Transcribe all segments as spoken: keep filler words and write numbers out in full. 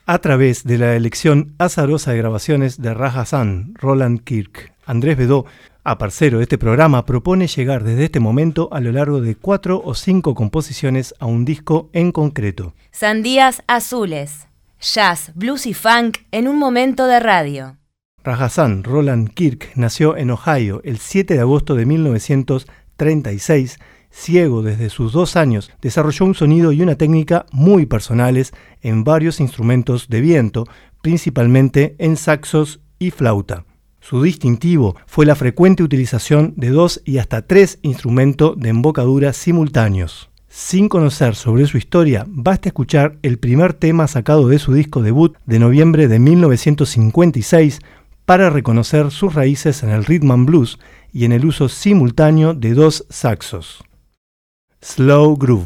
a través de la elección azarosa de grabaciones de Raja Hassan, Roland Kirk. Andrés Bedó, aparcero de este programa, propone llegar desde este momento a lo largo de cuatro o cinco composiciones a un disco en concreto. Sandías Azules, jazz, blues y funk en un momento de radio. Raja Hassan, Roland Kirk, nació en Ohio el siete de agosto de mil novecientos treinta y seis. Ciego desde sus dos años, desarrolló un sonido y una técnica muy personales en varios instrumentos de viento, principalmente en saxos y flauta. Su distintivo fue la frecuente utilización de dos y hasta tres instrumentos de embocadura simultáneos. Sin conocer sobre su historia, basta escuchar el primer tema sacado de su disco debut de noviembre de mil novecientos cincuenta y seis para reconocer sus raíces en el rhythm and blues y en el uso simultáneo de dos saxos. Slow Groove.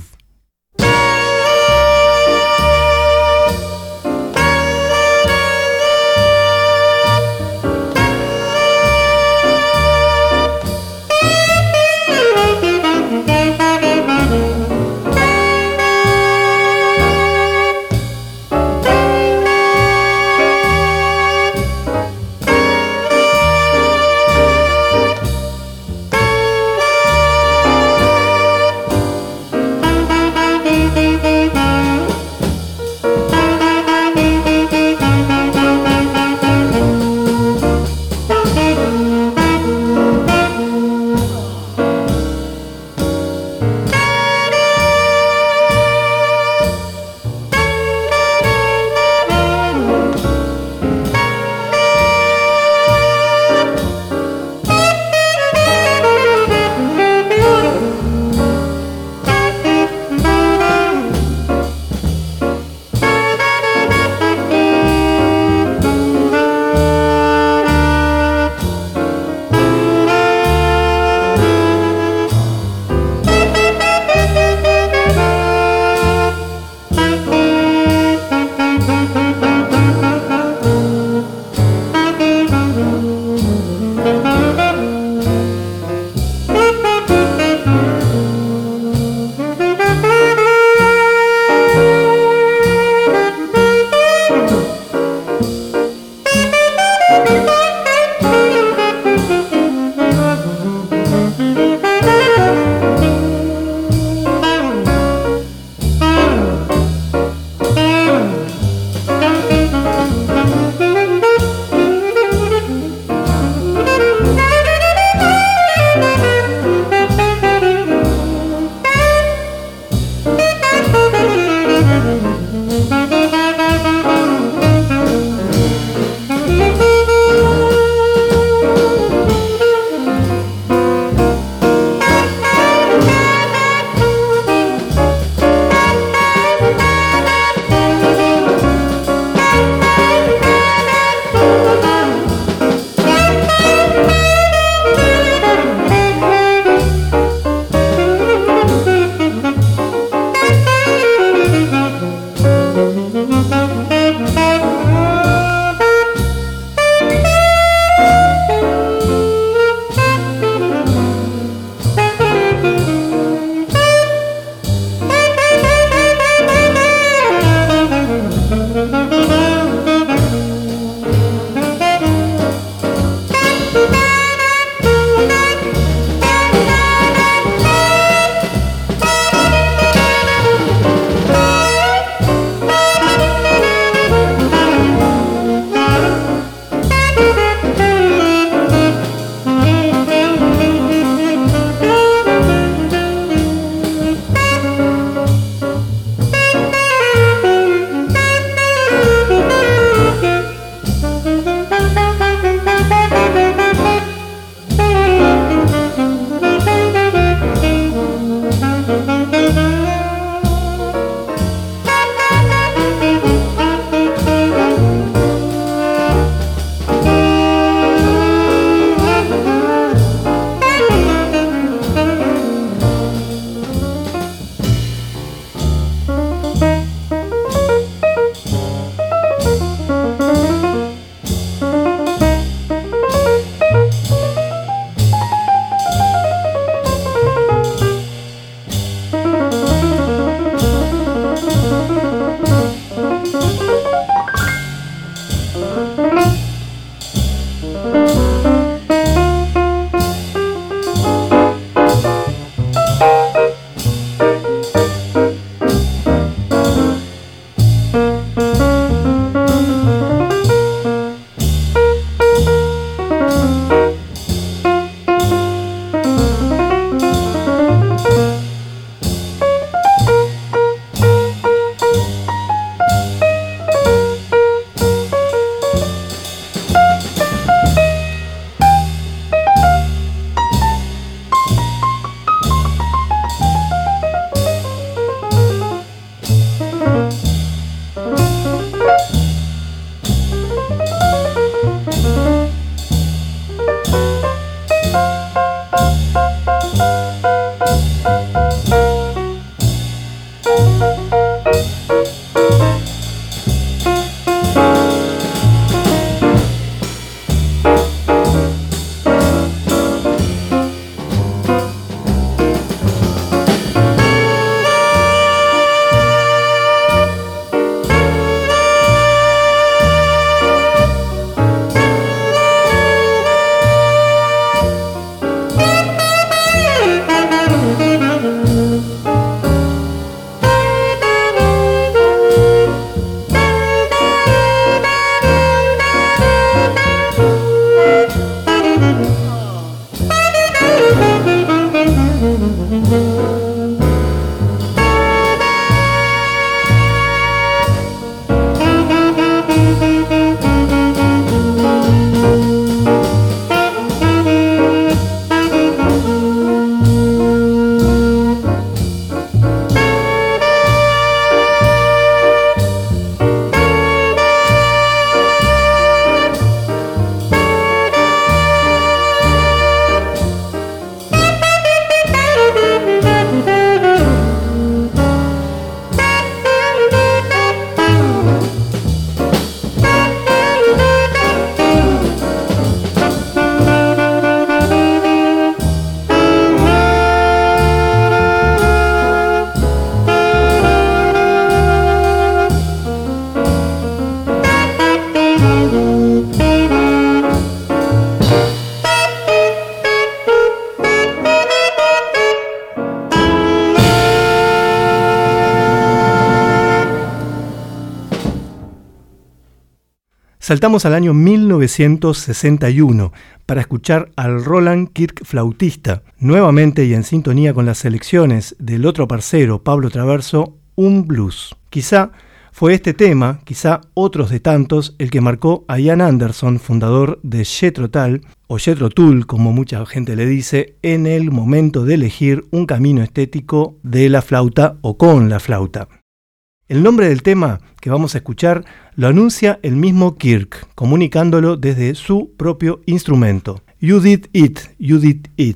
Saltamos al año mil novecientos sesenta y uno para escuchar al Roland Kirk flautista, nuevamente y en sintonía con las selecciones del otro parcero, Pablo Traverso, un blues. Quizá fue este tema, quizá otros de tantos, el que marcó a Ian Anderson, fundador de Jethro Tull, o Jethro Tull, como mucha gente le dice, en el momento de elegir un camino estético de la flauta o con la flauta. El nombre del tema que vamos a escuchar lo anuncia el mismo Kirk, comunicándolo desde su propio instrumento. You did it, you did it.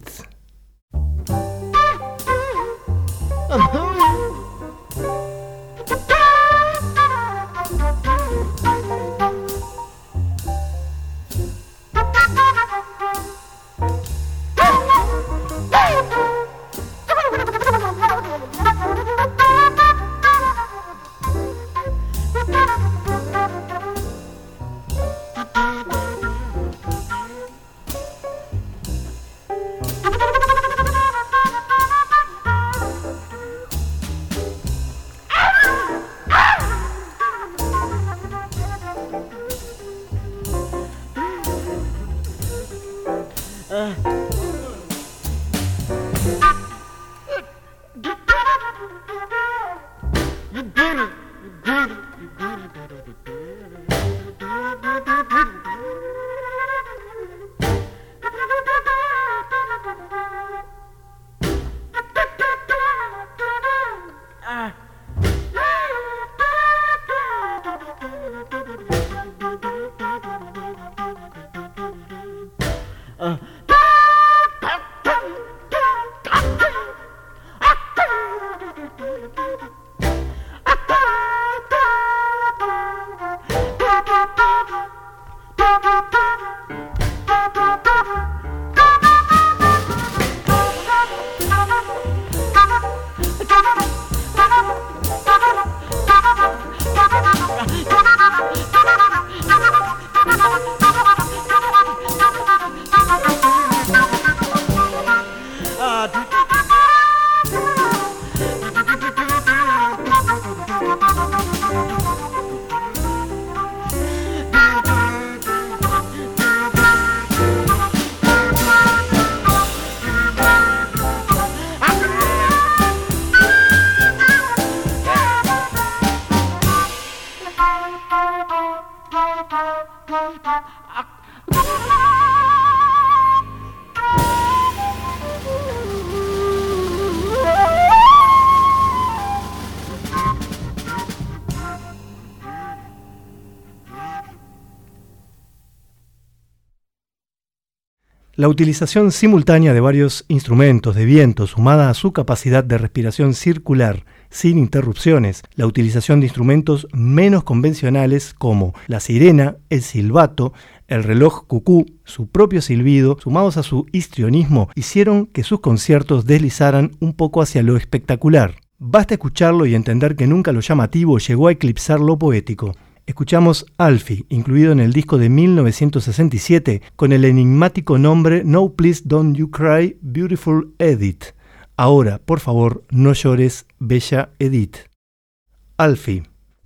La utilización simultánea de varios instrumentos de viento sumada a su capacidad de respiración circular sin interrupciones, la utilización de instrumentos menos convencionales como la sirena, el silbato, el reloj cucú, su propio silbido, sumados a su histrionismo, hicieron que sus conciertos deslizaran un poco hacia lo espectacular. Basta escucharlo y entender que nunca lo llamativo llegó a eclipsar lo poético. Escuchamos Alfie, incluido en el disco de mil novecientos sesenta y siete, con el enigmático nombre No Please Don't You Cry, Beautiful Edith. Ahora, por favor, no llores, bella Edith. Alfie.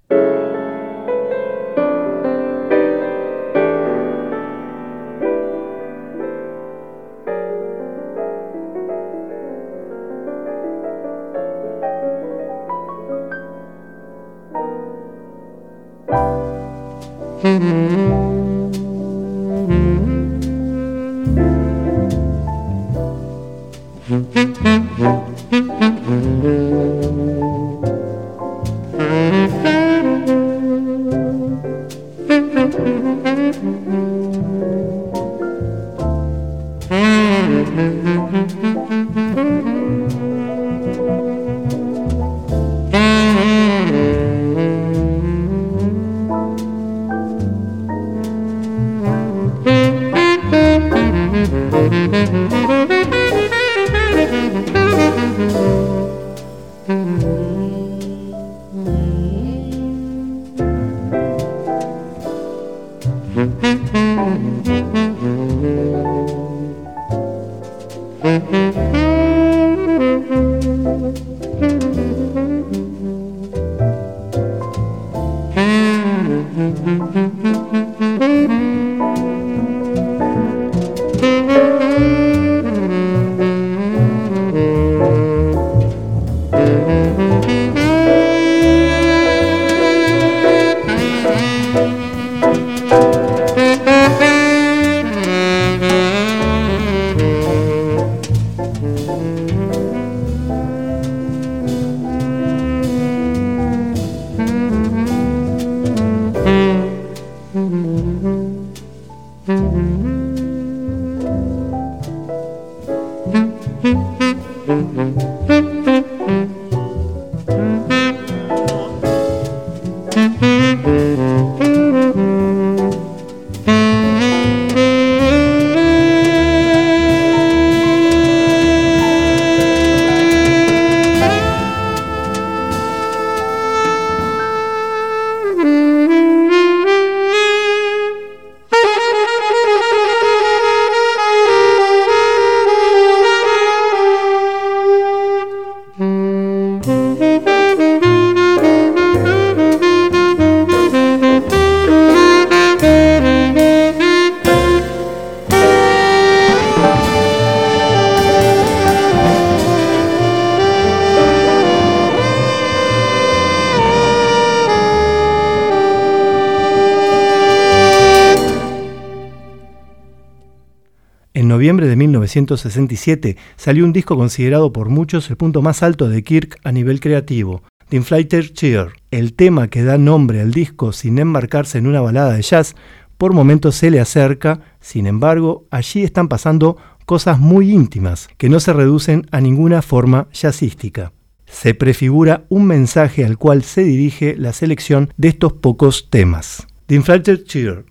En noviembre de mil novecientos sesenta y siete salió un disco considerado por muchos el punto más alto de Kirk a nivel creativo, The Inflated Chair. El tema que da nombre al disco, sin embarcarse en una balada de jazz, por momentos se le acerca. Sin embargo, allí están pasando cosas muy íntimas que no se reducen a ninguna forma jazzística. Se prefigura un mensaje al cual se dirige la selección de estos pocos temas. The Inflated Chair,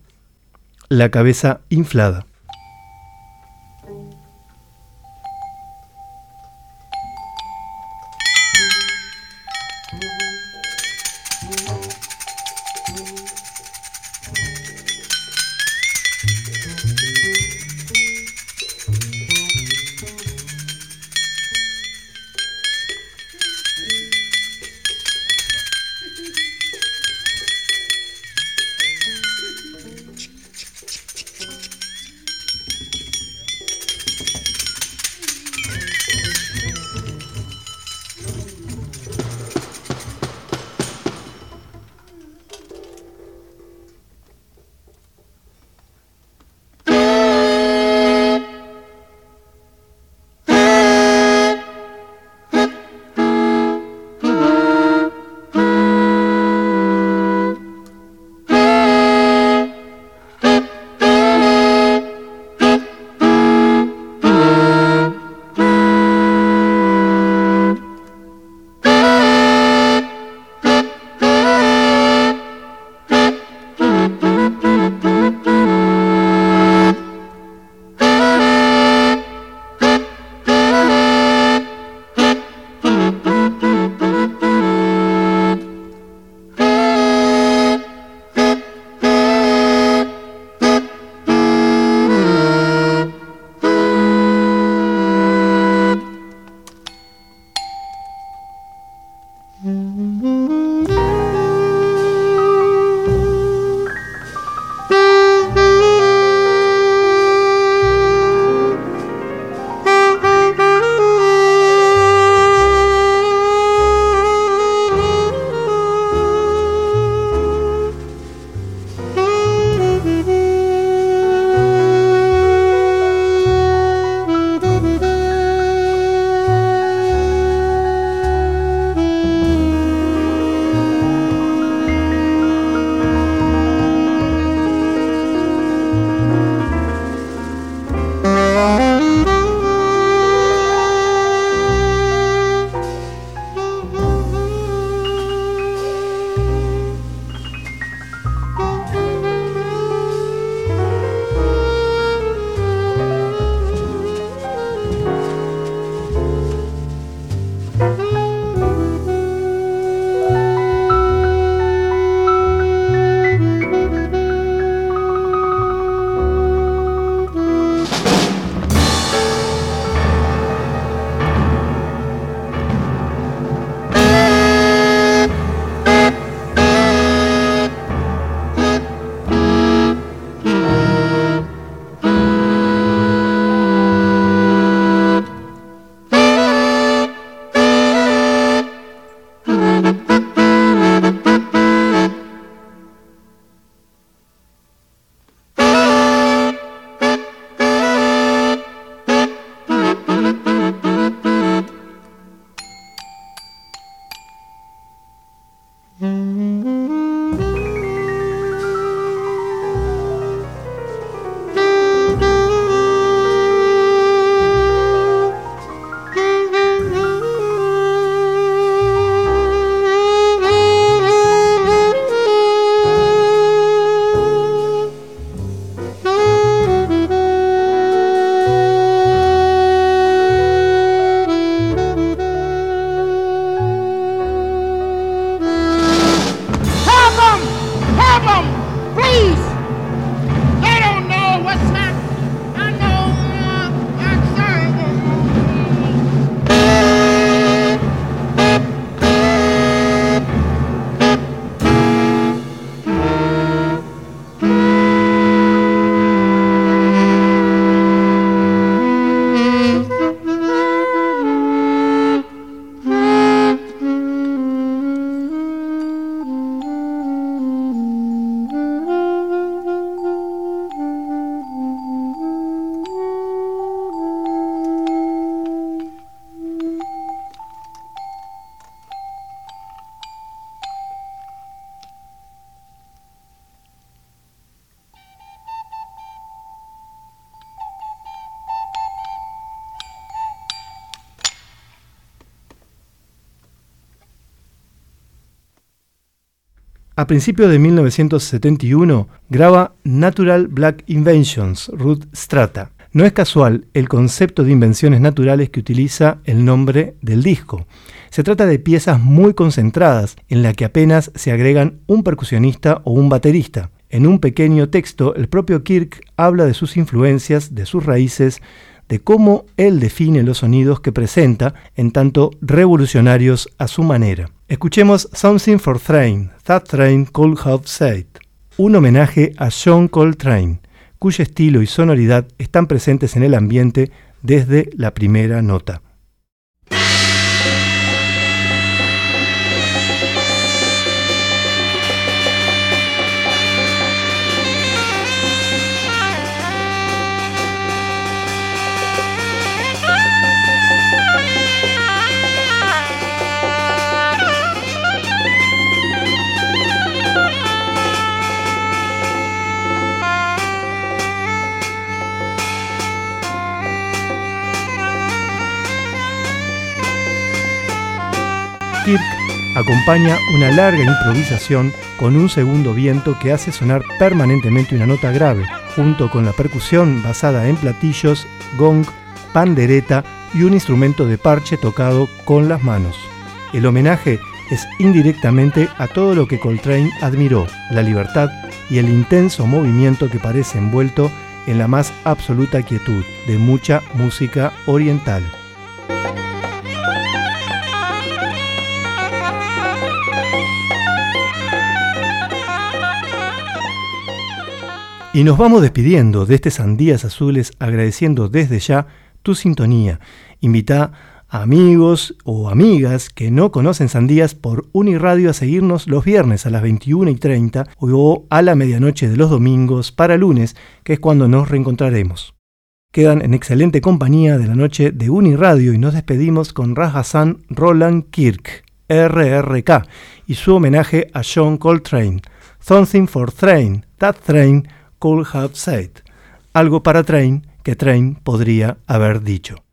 la cabeza inflada. Please! They don't know what's happening. I know uh, I'm sorry. A principios de mil novecientos setenta y uno graba Natural Black Inventions, Ruth Strata. No es casual el concepto de invenciones naturales que utiliza el nombre del disco. Se trata de piezas muy concentradas en la que apenas se agregan un percusionista o un baterista. En un pequeño texto, el propio Kirk habla de sus influencias, de sus raíces, de cómo él define los sonidos que presenta, en tanto revolucionarios a su manera. Escuchemos Something for Train, That Train Could Have Said, un homenaje a John Coltrane, cuyo estilo y sonoridad están presentes en el ambiente desde la primera nota. Kirk acompaña una larga improvisación con un segundo viento que hace sonar permanentemente una nota grave, junto con la percusión basada en platillos, gong, pandereta y un instrumento de parche tocado con las manos. El homenaje es indirectamente a todo lo que Coltrane admiró, la libertad y el intenso movimiento que parece envuelto en la más absoluta quietud de mucha música oriental. Y nos vamos despidiendo de este Sandías Azules agradeciendo desde ya tu sintonía. Invita a amigos o amigas que no conocen Sandías por Uniradio a seguirnos los viernes a las veintiuna y treinta o a la medianoche de los domingos para lunes, que es cuando nos reencontraremos. Quedan en excelente compañía de la noche de Uniradio y nos despedimos con Ras Hassan Roland Kirk, R R K, y su homenaje a John Coltrane, Something for Train, That Train Could Have Said, algo para Train que Train podría haber dicho.